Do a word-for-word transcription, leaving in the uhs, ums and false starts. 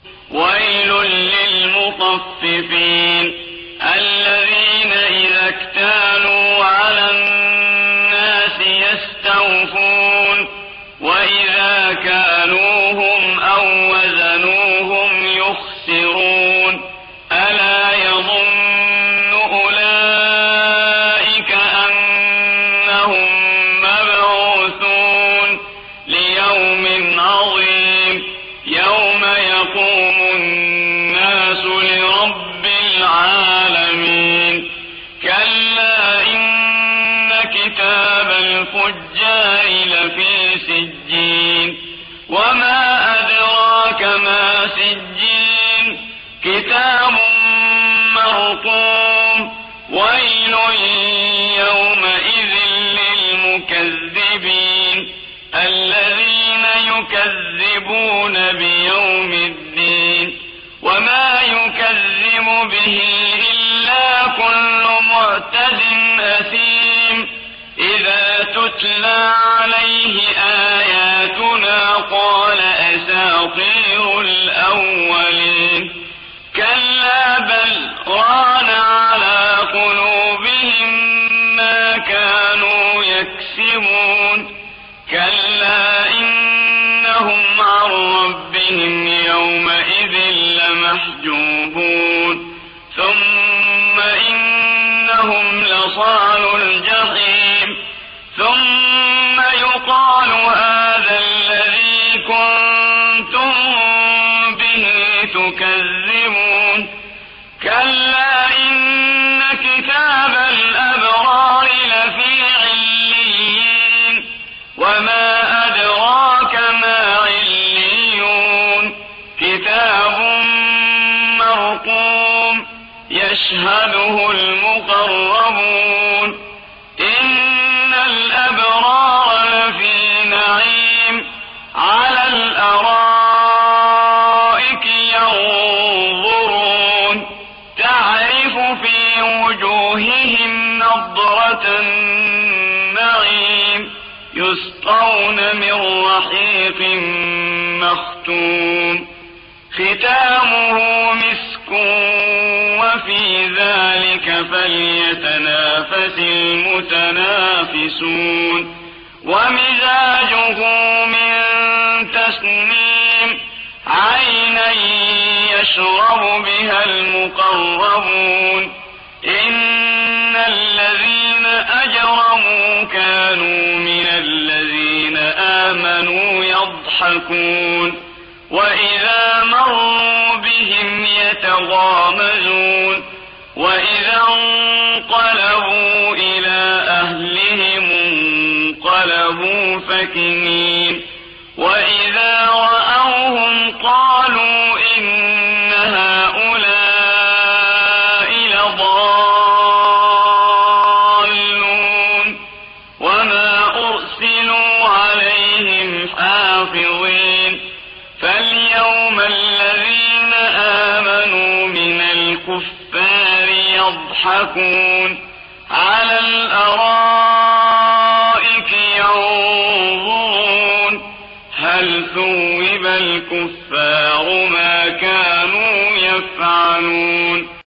ويل للمطففين الذين إذا اكتالوا على الناس يستوفون وإذا كالوهم أو وزنوهم يخسرون ألا يظن أولئك أنهم مبعوثون ليوم عظيم يوم يقوم الناس لرب العالمين كلا إن كتاب الفجار لفي سجين وما أدراك ما سجين كتاب مرقوم ويل يومئذ للمكذبين الذين يكذبون بيوم الدين وما يكذب به إلا كل معتد أثيم إذا تتلى عليه آياتنا قال أساطير الأولين كلا بل ران على قلوبهم ما كانوا يكسبون كلا إنهم عن ربهم يومئذ لمحجوبون ثم إنهم لصالو الجحيم ثم يقال هذا الذي كنتم به تكذبون كلا إن كتاب الأبرار لفي عليين وما أدراك ما عليون كتاب مرقوم يشهده المقربون إن الأبرار لفي نعيم على الأرائك ينظرون تعرف في وجوههم نضرة النعيم يسقون من رحيق مختوم ختامه مسك وفي ذلك فليتنافس المتنافسون ومزاجه من تسنيم عينا يشرب بها المقربون إن الذين أجرموا كانوا من الذين آمنوا يضحكون وإذا مروا بهم يتغامزون وإذا انقلبوا إلى أهلهم انقلبوا فكهين وإذا رأوهم قالوا إن هؤلاء لضالون وما أرسلوا عليهم حافظين فاليوم الذين آمنوا من الكفار يضحكون على الأرائك ينظرون هل ثوب الكفار ما كانوا يفعلون